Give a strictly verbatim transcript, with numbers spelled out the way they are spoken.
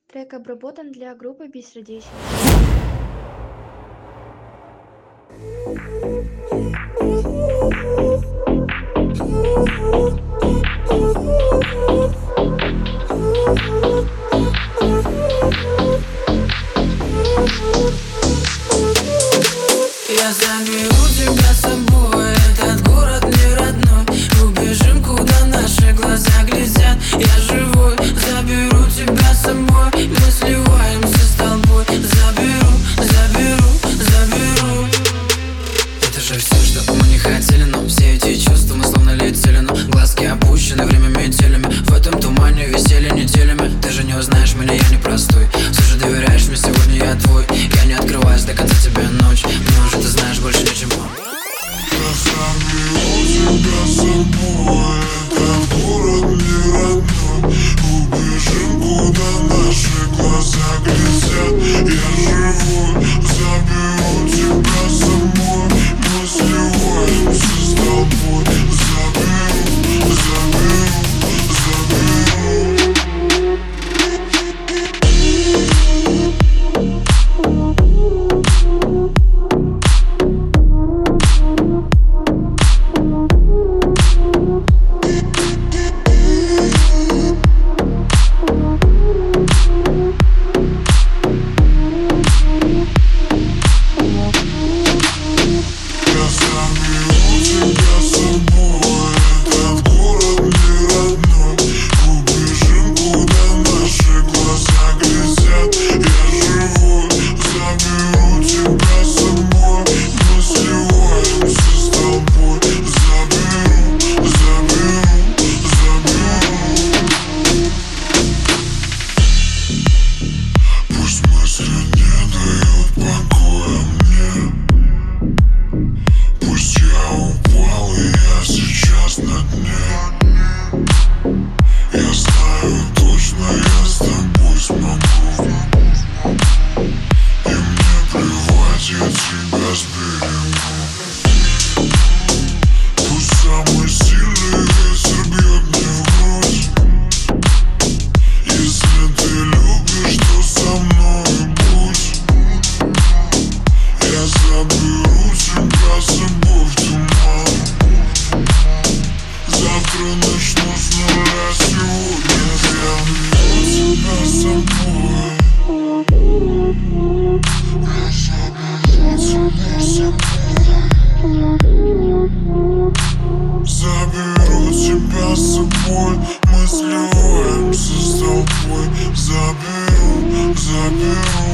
Трек обработан для группы Бессердечный. Я заберу тебя с собой, этот город не родной. Убежим, куда наши глаза глядят. Я живой, заберу тебя с собой. Мы сливаемся с толпой. Заберу, заберу, заберу. Это же все, что мы не хотели, но все эти чувства мы словно летели. Но глазки опущены, время метелями. В этом тумане висели неделями. Ты же не узнаешь меня, я не простой. Все же доверяешь мне, сегодня я твой. Я не открываюсь до конца тебе ночь. Мне уже ты знаешь больше ничего. Я заберу тебя с собой, этот город не родной. Убежим, куда наши глаза глядят. Я живой, заберу тебя с собой. Мы сливаемся с толпой. Заберу, заберу, заберу. Заберу тебя с собой, мы сливаемся с толпой. Заберу, заберу.